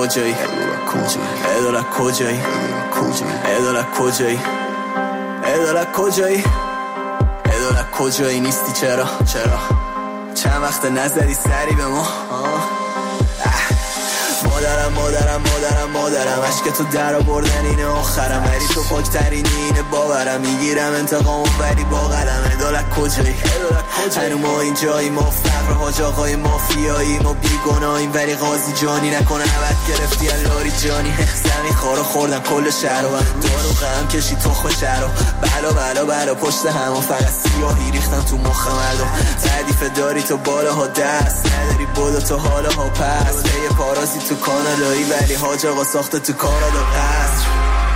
کجایی ادالت کجایی ادالت کجایی ادالت کجایی ادالت کجایی نیستی چرا چند وقت نزدی سری به ما مادرم عشق تو در آوردن اینه آخرم ولی تو پاکترینی اینه باورم میگیرم انتقامو ولی با قلم ادالت کجایی هنو ما اینجایی ما فقر حاج آقای مافیایی ما بیگناهیم ولی قاضی جانی نکنه نبت گرفتی الاری جانی زمین خارو خوردن کل شهر و دارو غم کشی تخم شهر و بلا پشت همون فقط سیاهی ریختن تو مخ مردم تعریف داری تو بالاها دست نداری بودا تو حالاها پس یه پارازی تو کانادایی ولی حاج آقا ساخته تو کانادا قصر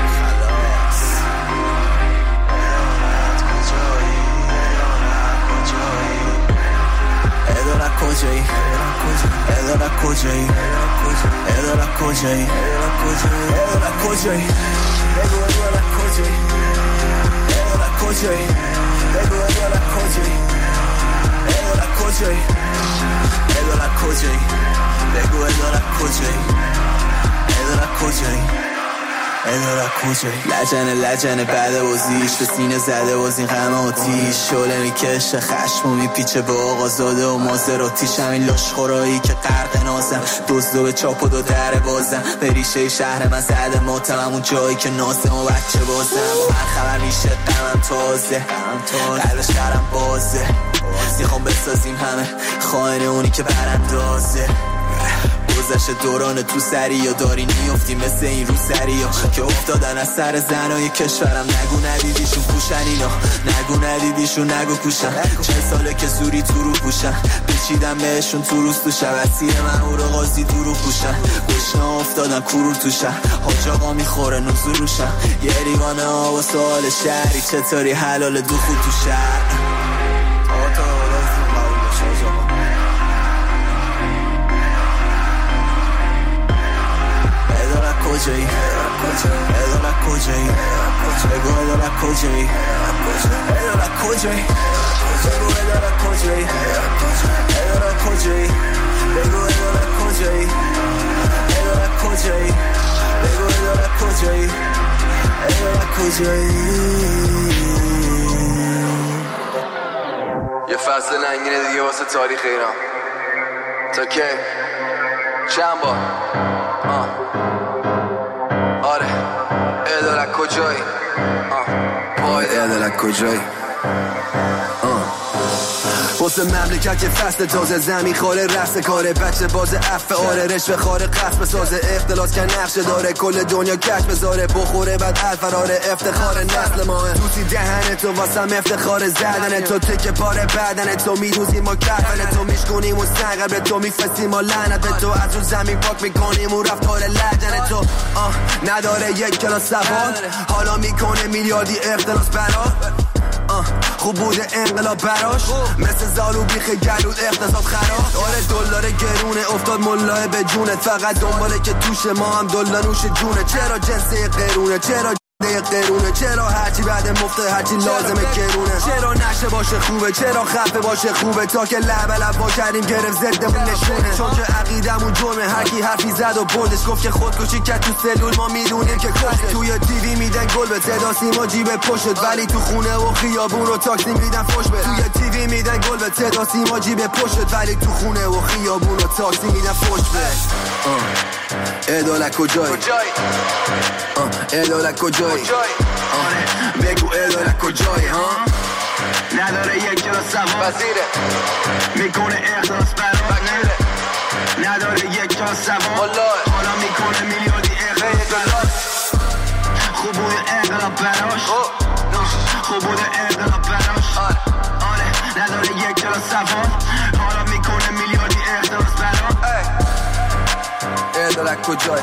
ادالت کجایی ادالت کجایی ادالت کجایی ادالت کجایی بگو ادالت کجایی ادالت کجایی بگو ادالت کجایی ادالت کجایی ادالت کجایی بگو ادالت کجایی ادالت کجایی ادالت کجایی لجنه بعد بازیش به سینه زده باز این غم آتیش شعله میکشه خشم و میپیچه به آقازاده و مازراتیش همین لاشخورایی که غرق نازم دزدو به چاپ و دو در بازم به ریشه شهر من زده ماتم همون جایی که نازم و بچه بازم با هر خبر میشه غمم تازه قلبش قرم بازه میخوام بسازیم همه خائن اونی که براندازه گذشت دوران تو سری یا داری میفتی مثل این رو سری ها که افتادن از سر زنای کشورم نگو ندیدیشون پوشن اینا نگو ندیدیشون نگو پوشن چه ساله که زوری تو رو پوشن بچیدم بهشون تو روز تو شب اسیر مهور قاضی تو رو پوشن گشنا افتادن کرور تو شهر حاج آقا میخوره نزور روشن یه ریوانه ها و سوال شهری چطوری حلال دو خود تو شهر کجایی ادالت کجایی بگو ادالت کجایی ادالت کجایی بگو ادالت کجایی ادالت کجایی بگو ادالت کجایی ادالت کجایی بگو ادالت کجایی ادالت کجایی یه فصل ننگینه دیگه واسه تاریخ ایران تا که چند بار آره ادالت کجایی ادالت کجایی واسه مملکت که فصل تازه زمین خاله رفت کاره بچه باز عفه آره رشوه خاره قصب سازه اختلاس که نقشه داره کل دنیا کش بذاره بخوره بعد الفراره افتخار نسل ماه دوستی دهن تو واسم افتخار زدن تو تکه پاره بدن تو میدوزیم ما کفن تو میشکنیم و سنگر به تو میفستیم ما لعنت به تو از رو زمین پاک میکنیم و رفتار لجن تو نداره یک کلاس سوال حالا میکنه میلیاردی اختلاس برا خوب بوده انقلاب براش مثل زالو بیخ گلود اقتصاد خراب آره دلار گرونه افتاد ملاه به جونت فقط دنباله که توش ما هم دلار نوش جونه چرا جنسه قرونه چرا قرونه چرا هرچی بعد مفته هرچی لازمه گرونه چرا نشه باشه خوبه چرا خفه باشه خوبه تا که لب با کردیم گرفت ضدمون نشونه چون که عقیدمون جرمه هر کی حرفی زد و بردش گفت که خودکشی کرد تو سلول ما میدونیم که کشته توی تیوی میدن گل به صدا سیما جیب پشت ولی تو خونه و خیابون رو تاکسی میدن فوش به توی تیوی میدن گل به صدا سیما جیب پشت ولی تو خونه و خیابون رو تاکسی میدن فوش به ادالت کجایی ادالت کجایی بگو ادالت کجایی نداره یک کلاس سوال میکنه اخلاص برای نداره یک کلاس سوال حالا میکنه میلیاردی اخلاص خوب بوده انقلاب براش خوب بوده انقلاب براش نداره یک کلاس سوال حالا میکنه میلیاردی اخلاص براش ادالت کجایی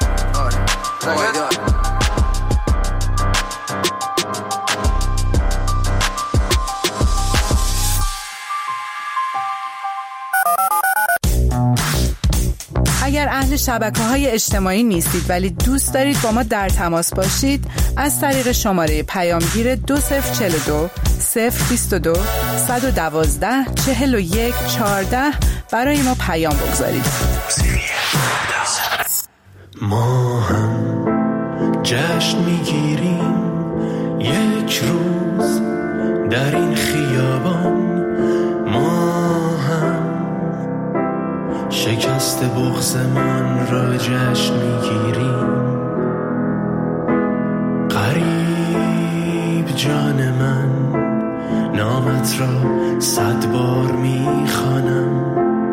اگر اهل شبکه‌های اجتماعی نیستید ولی دوست دارید با ما در تماس باشید از طریق شماره پیامگیر 2042 022 112 41 14 برای ما پیام بگذارید. ما هم جشن میگیریم یک روز در این خیابان، ما هم شکست بغضمان را جشن میگیریم. غریب جان من، نامت را 100 بار میخوانم،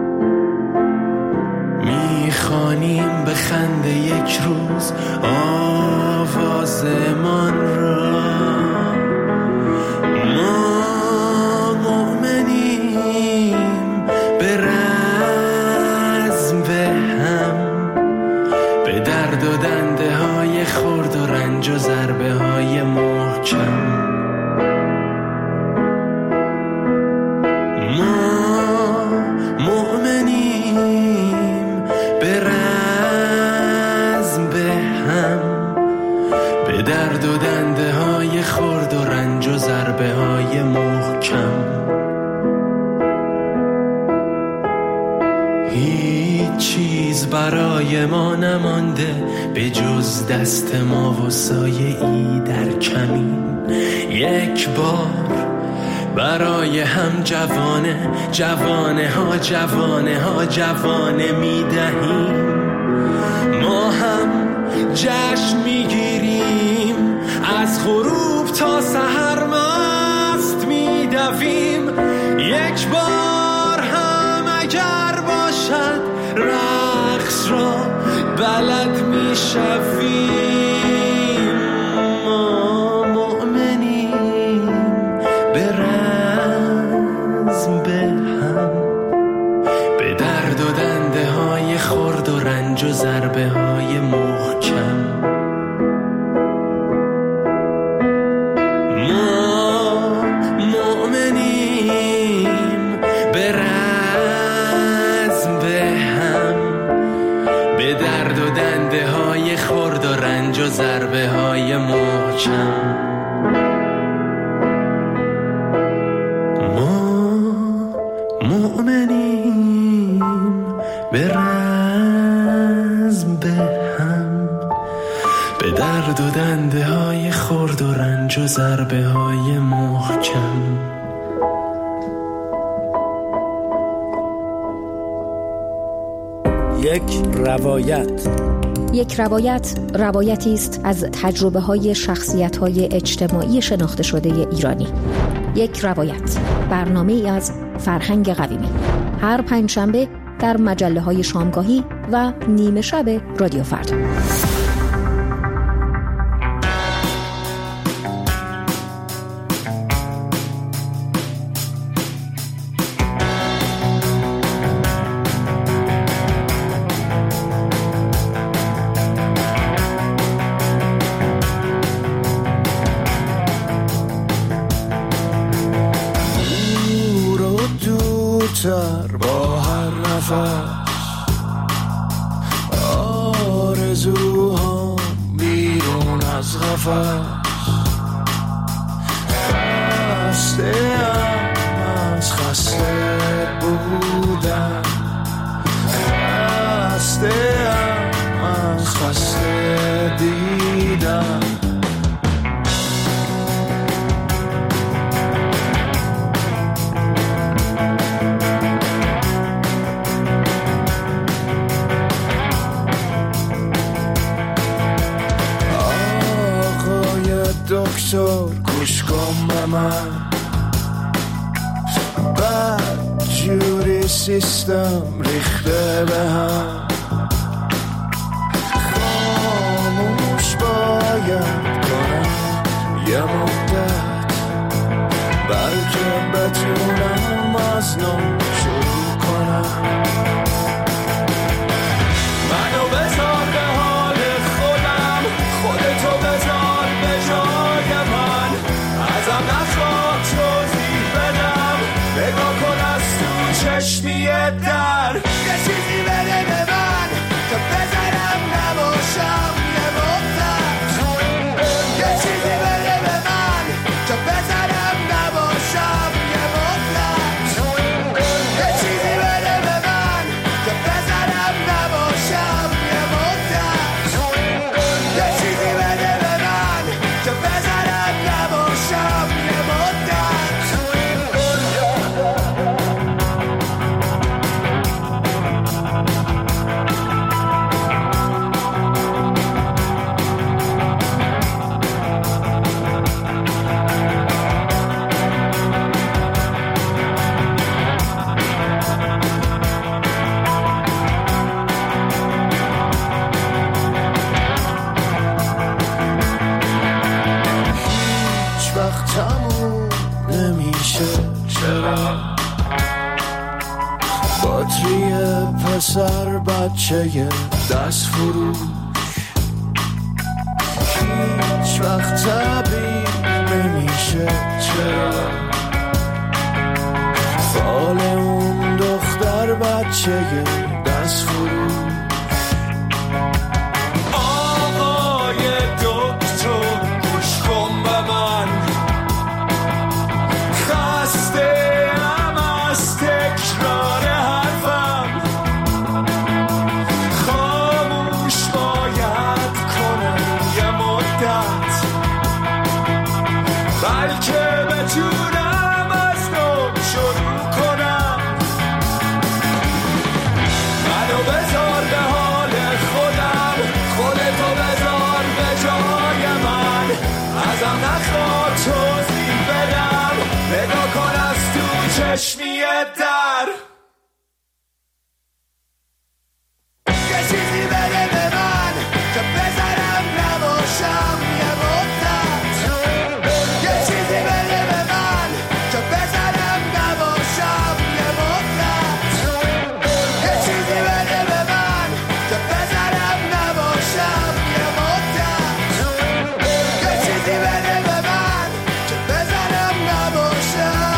میخوانیم به خنده یک روز آوازمان را. ما مؤمنیم به رزم به هم، به درد و دنده های خرد و رنج و ضربه های محکم. درد و دنده های خرد و رنج و ضربه های محکم. هیچ چیز برای ما نمانده به جز دست ما و سایه ای در کمین. یک بار برای هم جوانه می دهیم. ما هم جشن میگیریم، از غروب تا سحر مست میدویم. یک بار هم اگر باشد رقص را بلد میشویم. ما مؤمنیم به رزم به هم، به درد و دنده های خرد و رنج و ضربه های محکم. ما مؤمنیم به رزم به هم، به درد و دنده های خرد و رنج و ضربه های محکم. ما مؤمنیم به رزم به هم، به درد و دنده های خرد و رنج و ضربه های محکم. یک روایت روایتی است از تجربه های شخصیت های اجتماعی شناخته شده ایرانی. یک روایت، برنامه ای از فرهنگ قویمی، هر پنجشنبه در مجله های شامگاهی و نیمه شب رادیو فردا. با هر نفس آرزوها بیرون از قفس، خسته‌ام از خسته بودن، خسته‌ام از خسته دیدن. دکتر گوش کن به من، بد جوری سیستم ریخته به هم. خاموش باید کنم یه مدت، بلکه بتونم از نو شروع کنم. منو بذار به حال خودم، خودتو بذار به جای من. ازم نخواه توضیح بدم، نگاه کن از تو چشمی در. یه چیزی بده به من که بذارم نباشم یه مدت. یه چیزی بده به من که بذارم نباشم یه مدت. یه چیزی بده به من که بذارم نباشم یه مدت. پسر بچه دست فروش هیچ وقت طبیب نمیشه. چرا فال اون دختر بچه دست فروش. آقای دکتر گوش کن به من، خسته ام از تکرار حرفم، خاموش باید کنم یه مدت، بلکه بتونم از نو شروع کنم. منو بذار به حال خودم، خودتو بذار به جای من، ازم نخواد توضیح بدم، نگاه کن از تو چشمی در. یه چیزی بده به من که بذارم نباشم یه مدت، یه چیزی بده به من که بذارم نباشم یه مدت، یه چیزی بده به من که بذارم نباشم یه مدت، یه چیزی بده به من که بذارم نباشم.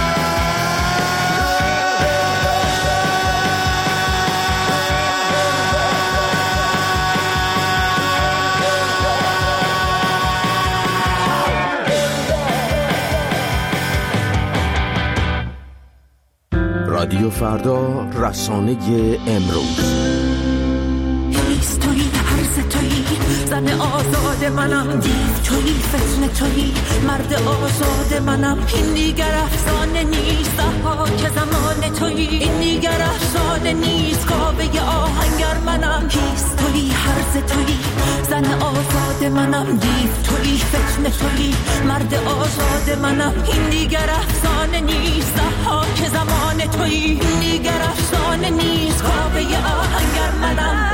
رادیو فردا، رسانه امروز. هیست تویی، هرز تویی، زن آزاد منم، دیو تویی، فتنه تویی، مرد آزاد منم. این دیگر افسانه نیست، که زمان تویی، این دیگر افسانه نیست، کاوه آهنگر منم. هیست تویی، هرز تویی، زن آزاد منم، دیو تویی، فتنه تویی، مرد آزاد منم. این دیگر افسانه نیست، که زمان تویی، این دیگر افسانه نیست، کاوه آهنگر منم.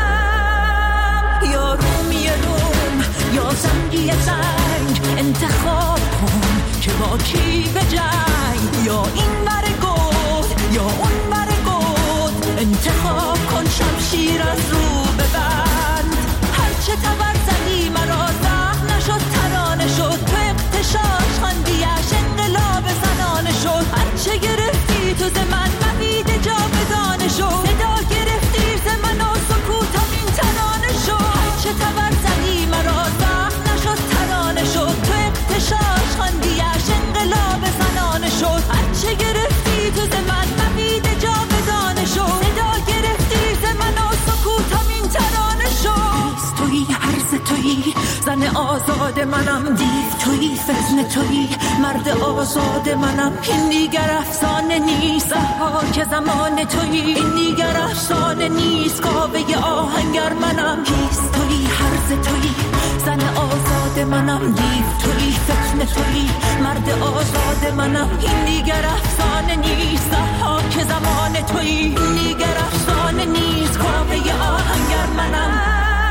یا رومی روم یا زنگی زنگ، انتخاب کن که با کی به جنگ، یا این بر گود یا اون بر گود، انتخاب کن شمشیر از رو ببند. هرچه تبر زدی مرا زخم نشد، ترانه شد تو اغتشاش خواندیش، انقلاب زنانه شد. هرچه گرفتی تو ز من مبید جاودانه شد، صدا گرفتی ز من و سکوتم این ترانه شد. هرچه تبر زدی مرا زخم نشد، ترانه شد تو اغتشاش خواندیش، انقلاب زنانه شد. هرچه گرفتی تو ز من مبید جاودانه شد، صدا گرفتی ز من و سکوتم این ترانه شد. تویی، عرض تویی، زن آزاد منم، دیو تویی، فتنه تویی، مرد آزاد منم. این دیگر افسانه نیست، که زمان تویی، این دیگر افسانه نیست، کاوه آهنگر منم. هیست تویی، هرز تویی، زن آزاد منم، دیو تویی، فتنه تویی، مرد آزاد منم. این دیگر افسانه نیست، که زمان تویی، این دیگر افسانه نیست، کاوه آهنگر منم.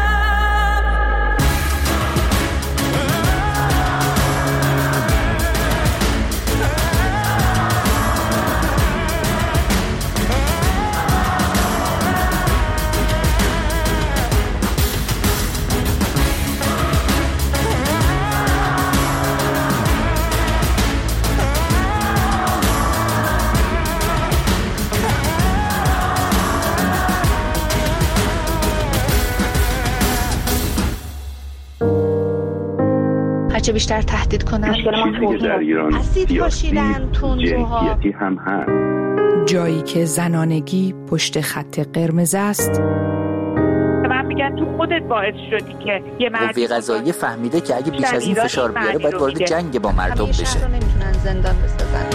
چه بیشتر تهدید کنن. چیزی که در ایران سیاسی جنسیتی هم هست. جایی که زنانگی پشت خط قرمز است. من میگن تو خودت باعث شدی که یه قوه قضاییه فهمیده که اگه بیش از این فشار بیاره باید وارد جنگ با مردم بشه. همیشه نمیتونن زندان بسازن.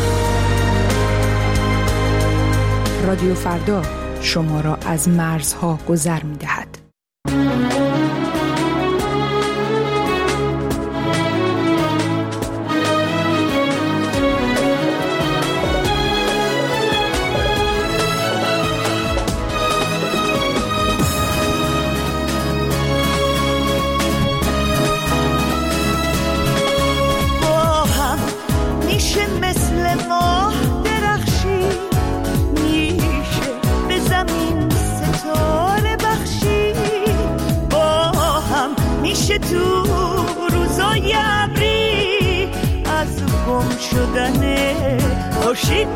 رادیو فردا شما را از مرزها گذر میدهد.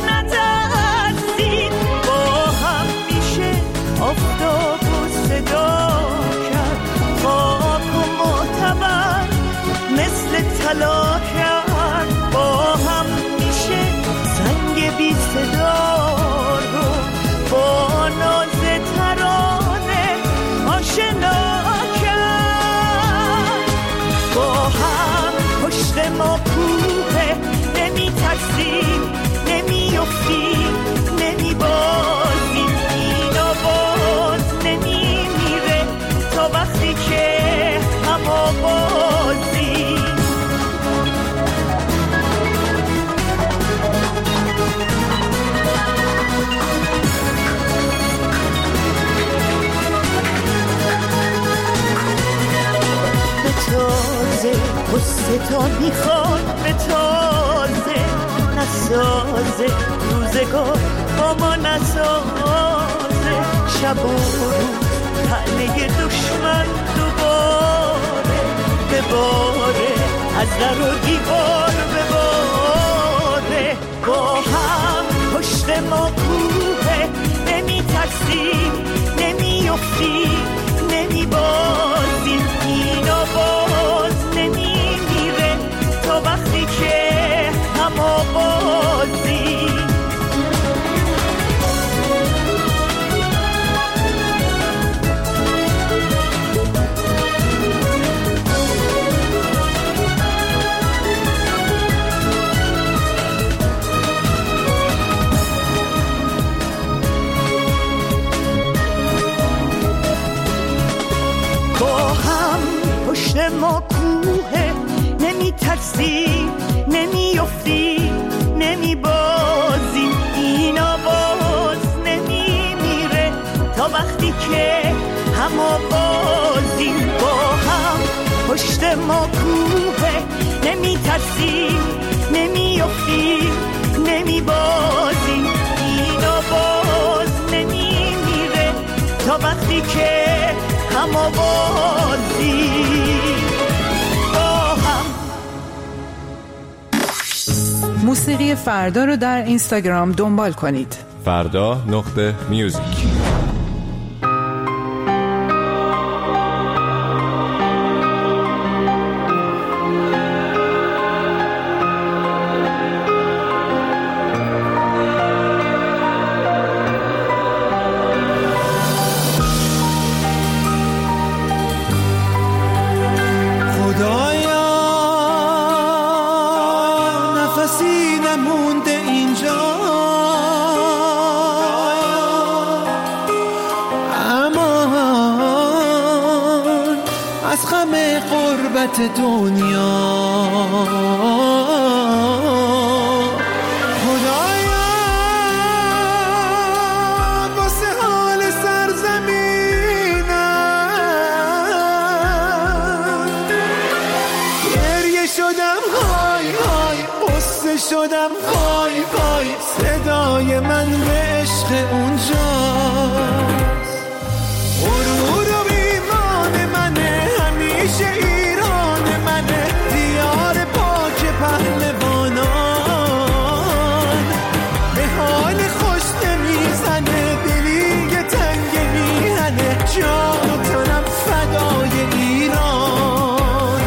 نترسید با هم میشه آفتاب و صدا کرد خاک و معتبر مثل طلا کرد با هم میشه سنگ بی صدا رو با ناز ترانه آشنا کرد با هم پشت ما کوه نمی ترسیم نمی افتیم نمی بازیم این آواز نمی میره تا وقتی که هم آوازیم به تازه قصه تا میخواد به تازه نسازه روزگار با ما نسازه شب و روز تنه دشمن دوباره بباره از در و دیوار بباره با هم پشت ما کوه نمی ترسیم نمی افتیم نمی بازیم این آواز نمی میره تا وقتی که هم آوازیم ما کوه نمی ترسیم نمی افتیم نمی بازیم این آواز نمی میره تا وقتی که هم آوازیم با هم پشت ما کوه نمی ترسیم نمی افتیم نمی بازیم این آواز نمی میره تا وقتی که هم آوازیم موسیقی فردا رو در اینستاگرام دنبال کنید. فردا.music دنیا خدایا واسه حال سرزمینم گریه شدم های های قصه شدم پای پای صدای من به عشق اونجاست غرور و ایمان منه همیشه ایران منه دیار پاک پهلوانان به حال خوش نمیزنه دلی که تنگ میهنه جان و تنم فدای ایران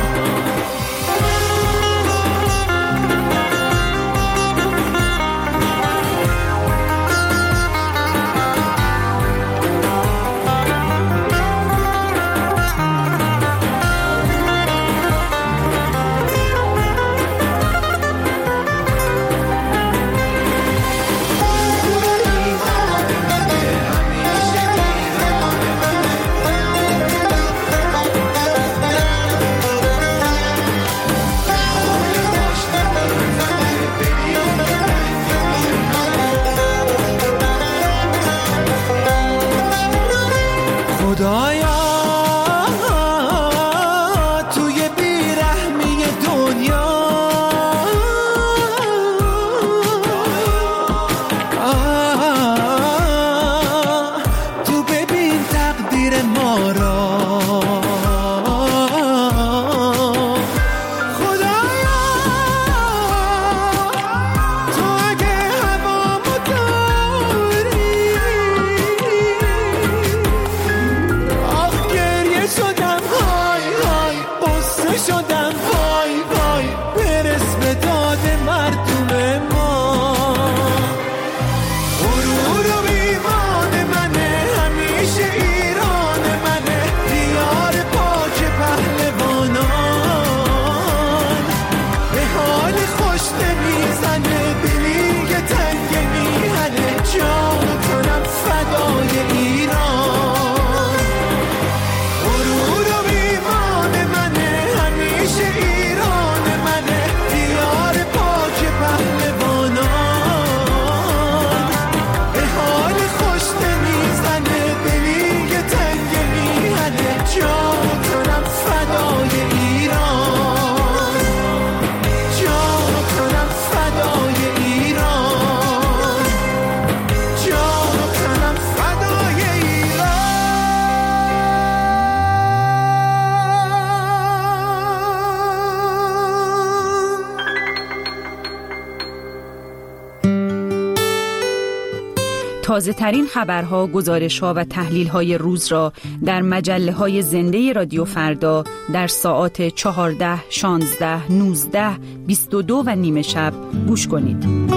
تازه ترین خبرها، گزارش‌ها و تحلیل‌های روز را در مجله‌های زنده رادیو فردا در ساعات 14، 16، 19، 22 و نیم شب گوش کنید.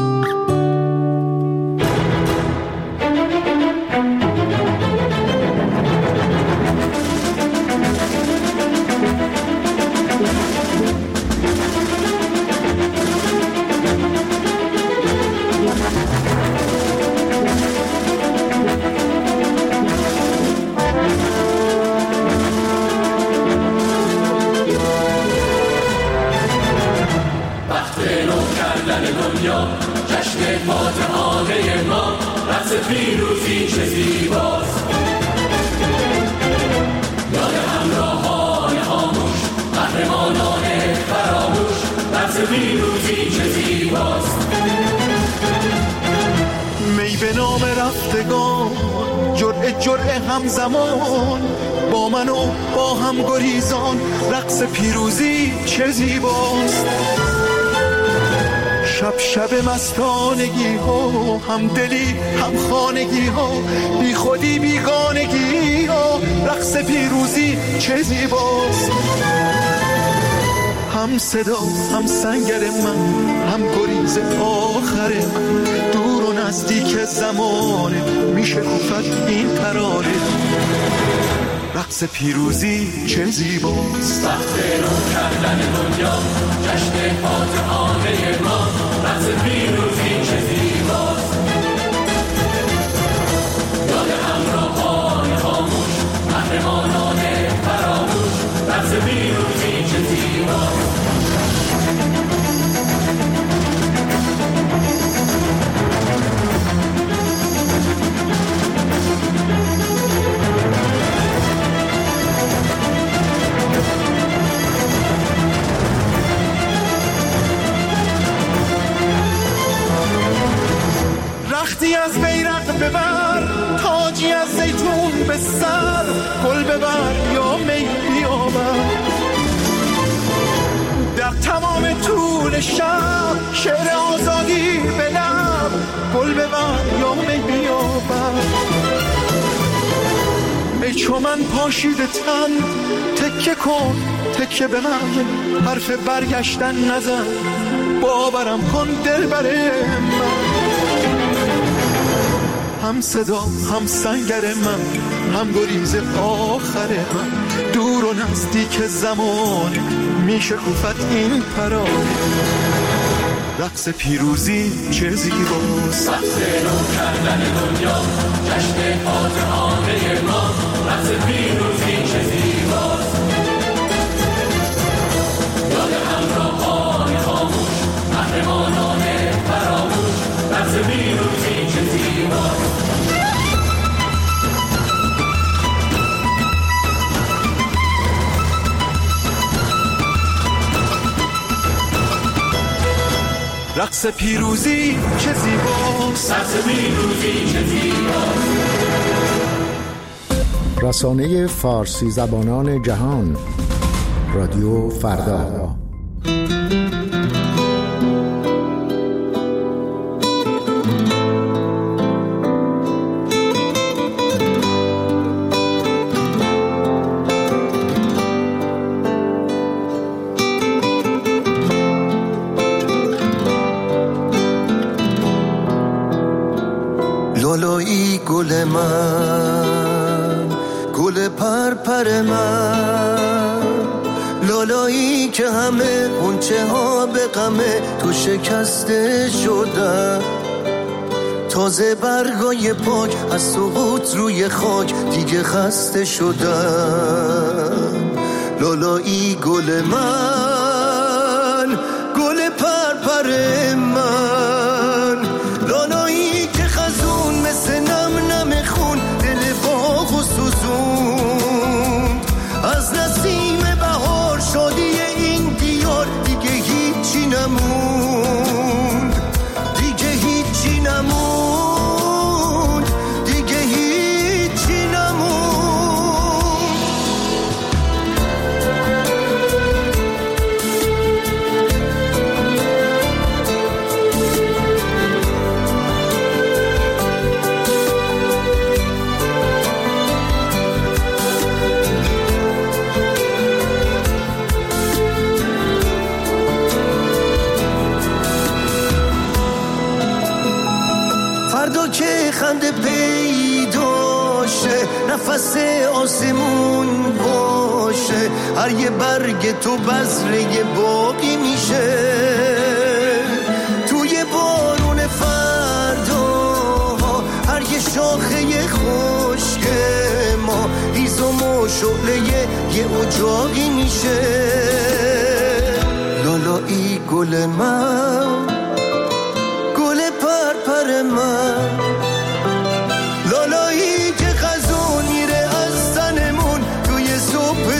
می به نام رفتگان، جرعه همزمان با من و با هم گریزان، رقص پیروزی چه زیباست. شب مستانگی ها، هم دلی هم خانگی ها، بی خودی بیگانگی ها، رقص پیروزی چه زیباست. هم صدا هم سنگر من، هم گریز آخر من، دور و نزدیک زمانه میشه گفت این ترانه، رقص پیروزی چه زیباست. وقت رو کردن دنیا، جشن فاتحانه ما، رقص پیروزی چه زیباست. یاد همراهان خاموش، قهرمانان فراموش، رقص پیروزی چه زیباست. رختی از بیرق ببر، تاجی از زیتون به سر، گل ببر یا می بیاور. در تمام طول شب شعر آزادی به لب، گل ببر یا می بیاور. ای چو من پاشیده تن، تکه کن تکه به من، حرف برگشتن نزن، باورم کن دلبر من. هم صدا هم سنگر من، هم گریز آخر من، دور و نزدیک زمانه میشه گفت این پرانه، رقص پیروزی چه زیباست. وقت رو کردن دنیا، جشن فاتحانه ما، رقص پیروزی چه زیباست. یاد همراهان خاموش، قهرمانان فراموش، رقص پیروزی چه زیباست. رقص پیروزی چه زیباست. رقص پیروزی چه زیباست. رسانه فارسی زبانان جهان، رادیو فردا. لالایی گل من، گل پرپر من، لالایی که همه غنچه ها به غمه تو شکسته شدن، تازه برگای پاک از سقوط روی خاک دیگه خسته شدن. لالایی گل من، گل پرپر من، لالایی که خزون مثل نم نم خون دل باغ و سوزوند. از نسیم بهار شادی این دیار دیگه هیچی نموند، دیگه هیچی نموند، دیگه هیچی نموند. فردا که خنده پیدا شه، نفس آسمون باشه، هر یه برگ تو بذره باقی میشه. توی بارون فردا هر یه شاخه خشک ما هیزم و شعله یه اجاقی میشه. لالایی گل من، گل پرپر من، لالایی که خزون میره از تنمون توی صبح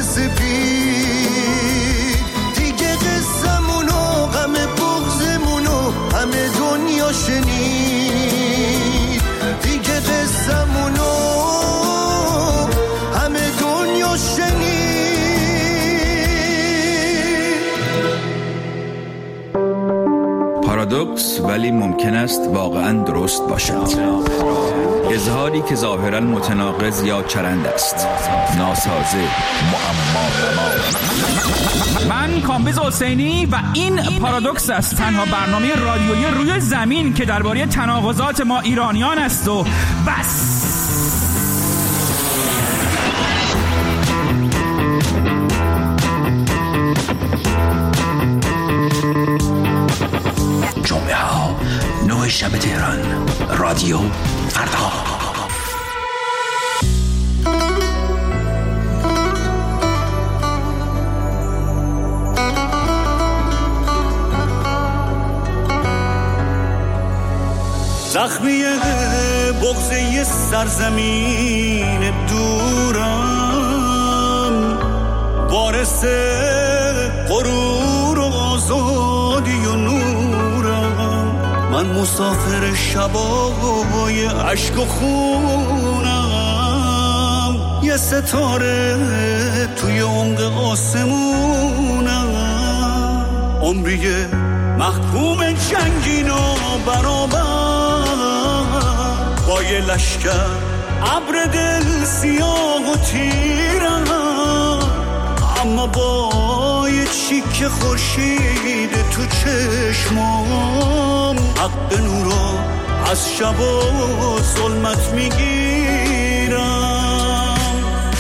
سپید. دیگه قصمون و غم بغضمون و همه دنیا شنید. دیگه قصمون و همه دنیا شنید. پارادوکس ولی ممکن است واقعاً درست باشد. اظهاری که ظاهراً متناقض یا چرند است، ناسازه، معما. من کامبیز حسینی و این پارادوکس است، تنها برنامه رادیویی روی زمین که درباره تناقضات ما ایرانیان است و بس. جمعه ها 9 شب تهران، رادیو فردا. زخمی بغضه سرزمین دورم، وارث غرور و آزادی و نورم. من مسافر شبای عشق و خونم، یه ستاره توی عمق آسمونم. عمریه محکوم جنگین و برابر با یه لشکر ابر دل سیاه و تیرم. اما با یه چیک خورشید تو چشمام، حق نورا از شب و ظلمت میگیرم.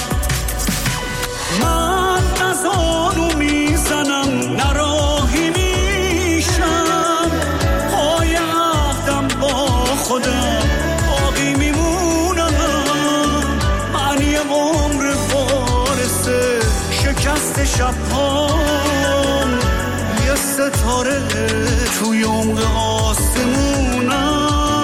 من از آنو میزنم نراهی میشم، پای عهدم با خودم باقی میمونم. من یه عمر وارث شکست شبهام، یه ستاره توی عمق آسمونم.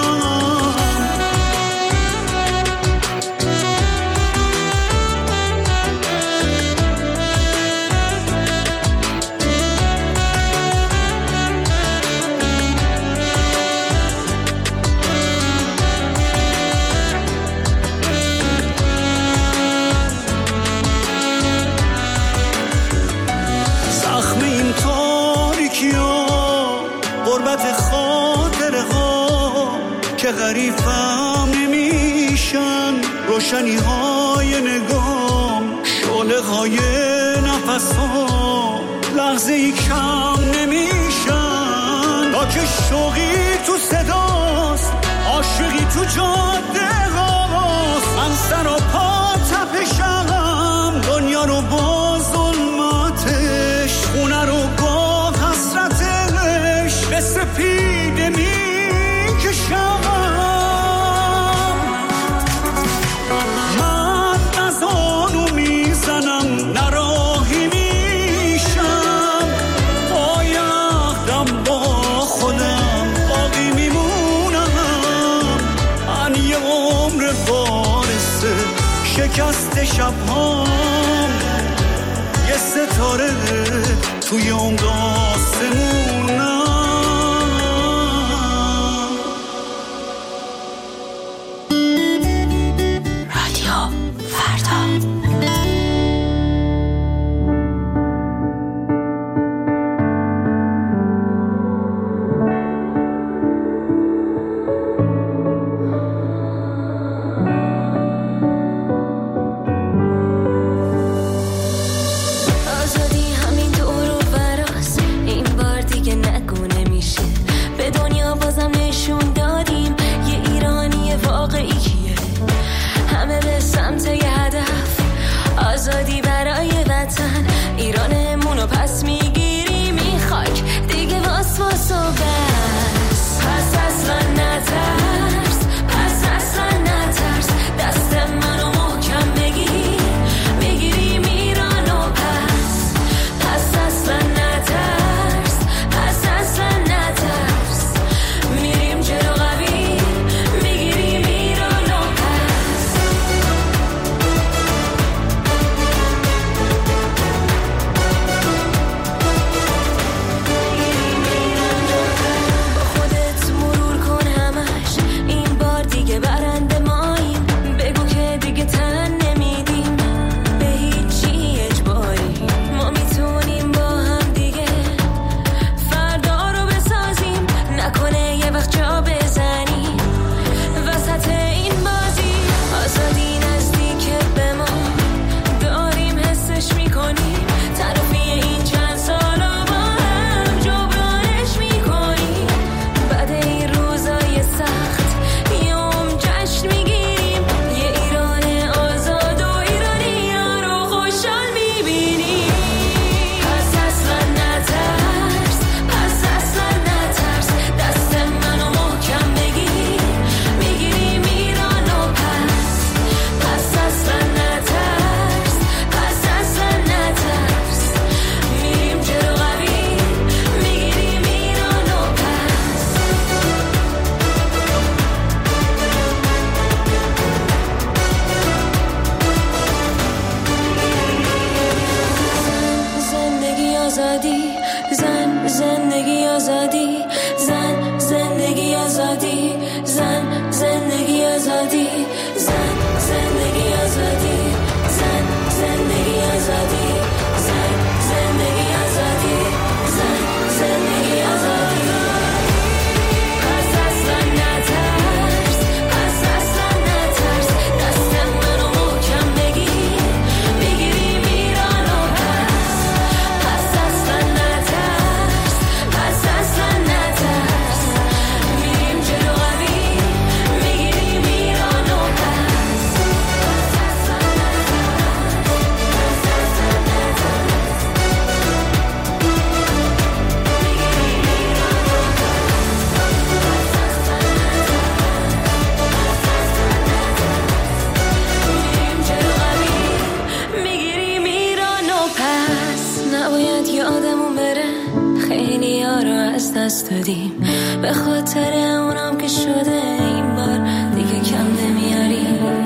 که غریفم نمیشن روشنی های نگام، شعله های نفس ها لحظه ای کم نمیشن. تا که شوقی تو صداست، عاشقی تو جاده هاست. من سر و پا تپشم، دنیا رو با ظلمتش، خونه رو با حسرتش به سپیده میکشم. نراهی میشم، پای عهدم با خودم باقی میمونم. من یه عمر وارث شکست شبهام، یه ستاره توی عمق آسمونم. آزادی همین دور و براست، این بار دیگه دادیم، به خاطر اونم که شده این بار دیگه کم نمیاریم.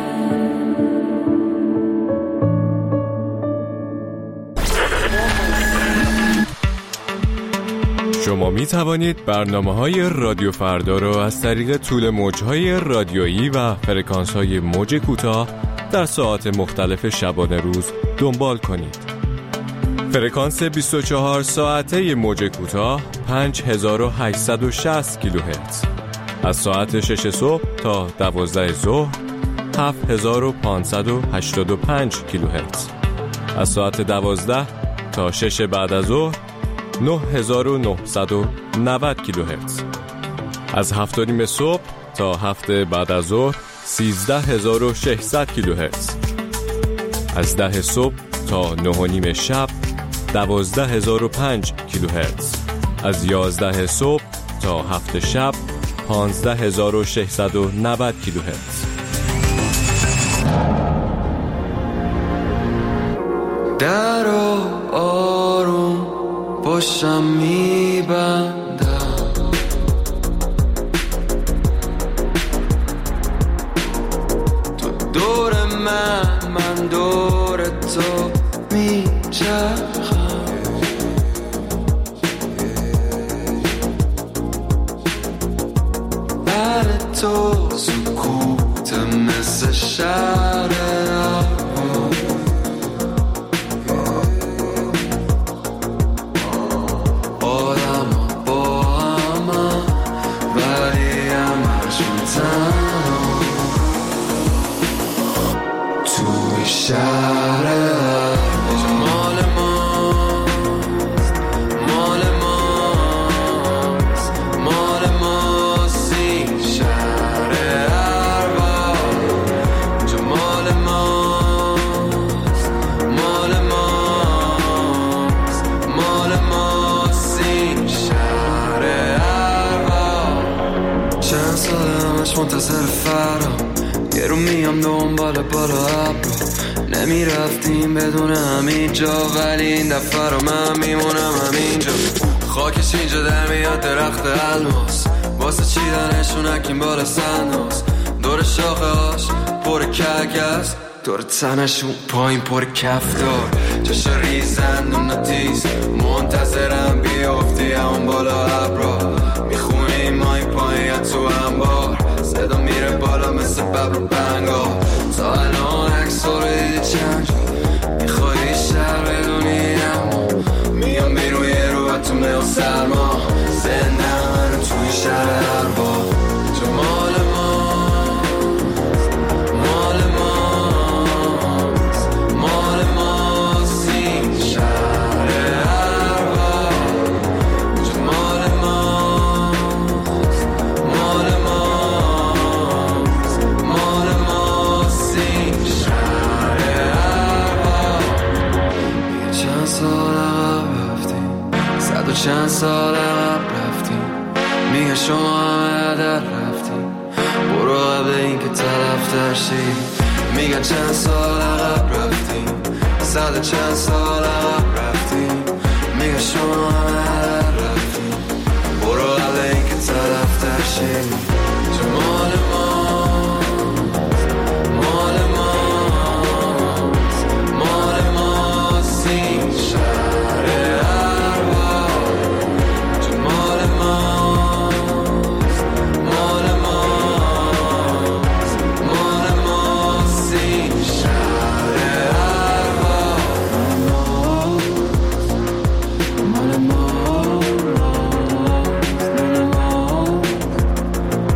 شما می توانید برنامه‌های رادیو فردا را از طریق طول موج‌های رادیویی و فرکانس‌های موج کوتاه در ساعات مختلف شبانه روز دنبال کنید. فرکانس 24 ساعته موج کوتاه 5860 کیلوهرتز. از ساعت 6 صبح تا 12 ظهر 7585 کیلوهرتز. از ساعت 12 تا 6 بعد از ظهر 9990 کیلوهرتز. از 7:30 صبح تا 7 بعد از ظهر 13600 کیلوهرتز. از 10 صبح تا 9:30 شب 12005 کیلوهرتز. از 11 صبح تا 7 شب 15690 کیلوهرتز. در آروم باشم میبندم، تو دور من دور تو میچرخم. بر تو سکوت مثل شهر منتظر فرام، یه رو میام دنبال بالا ابرو. نمیرفتیم بدون همین جا، ولی این دفعه رو من میمونم همینجا. خاکش اینجا در میاد درخت الماس، واسه چیدنشون اکیم بالا سنداز. دور شاخه هاش پر کرگس، دور تنشون پایین پر کفتار. جاش ریزند و نتیز، منتظرم بیافتی همون بالا ابرا. میخونیم مای پایین تو انبار، صدا میره بالا مثل ببر و بنگا. تا الان عکس رو دیدی چند جا، میخوای شهر بدونی اما میام بیرون یه رو اتونه و سرما. زنده من توی شهر هر با جو مال مال ماست این شهر هر با جو مال ماست این شهر هر با. چند سال عقب رفتیم، 100 و چند سال عقب رفتیم. میگه شما همه در رفتیم، برو قبل این که طرفتر شی. میگه چند سال عقب رفتیم، 100 و چند سال عقب رفتیم. میگه شما همه در رفتیم، برو قبل این که طرفتر شی. جمال مال ماست این شهر هر با. جمال ماست این شهر هر با. مال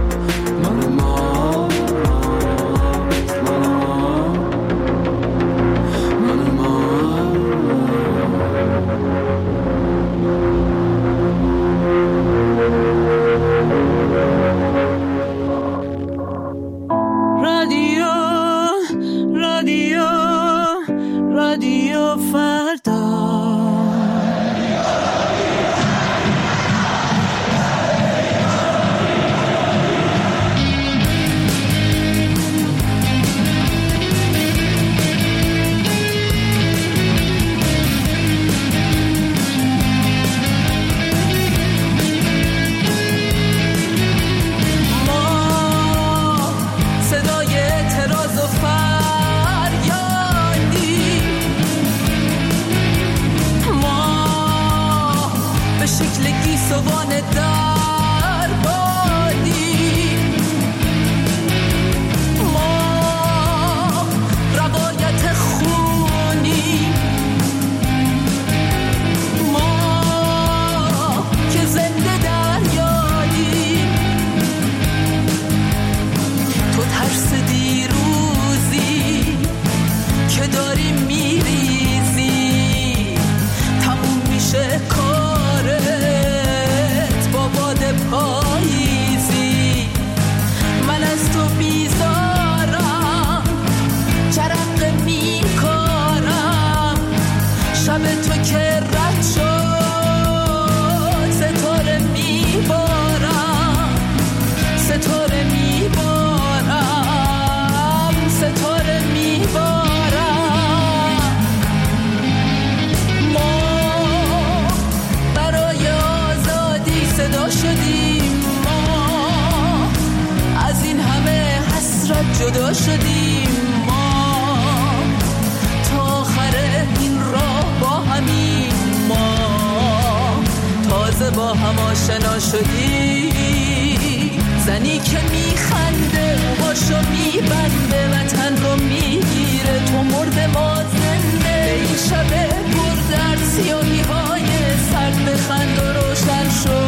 جدا شدیم ما، تا آخر این راه با همیم ما، تازه با هم آشنا شدیم. زنی که میخنده باشو میبنده، وطن رو میگیره تو مرد ما زنده. این شب بردرد سیاهی های سرد بخند و روشن شو،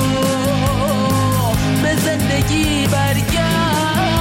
به زندگی برگرد.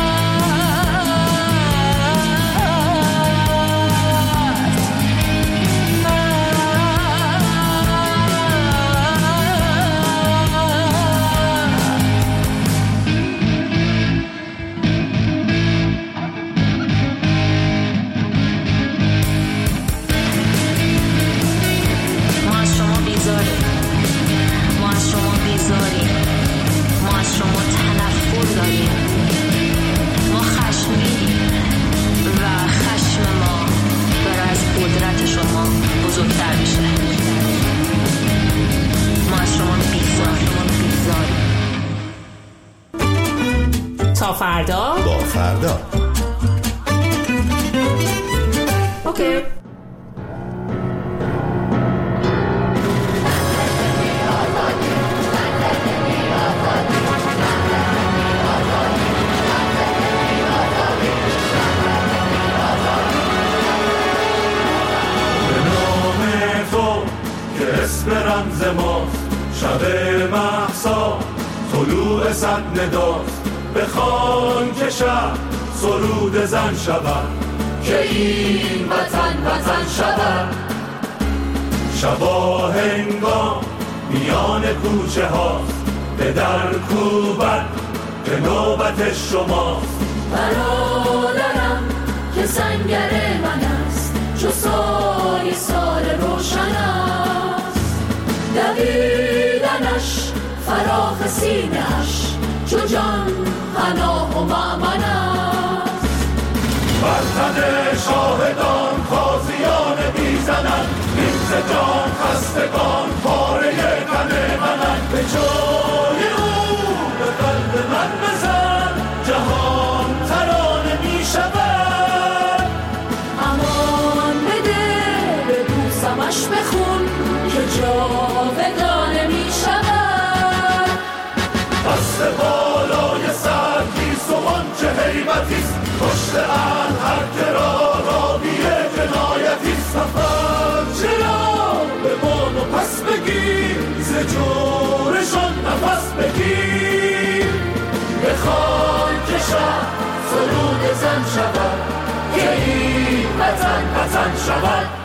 تا فردا با فردا. اوکی. رمز ماست شب مهسا، طلوع صد نداست، بخوان که شب سرود زن شود، که این وطن وطن شود. شبا هنگام میان کوچه هاست، به در کوبت به نوبت شماست. برادرم که سنگر من است، چو سای سال روشن است. دویدنش فراخ سینه‌اش، چو جان پناه و مأمن است. بر تن شاهدان تازیان میزنند، این ز جان خستگان پاره تن منند. به جای او به قلب من بزن، جهان ترانه میشود. امان بده به بوسمش بخون، که جاودانه میشود. دست بالای سر کیست و آنچه هیبتیست، پشت ان هر که را بیه جنایتیست. سفر چرا به بان و پس بگیر، ز جورشان نفس بگیر. بخوان که شب سرود زن شود، که این وطن وطن شود.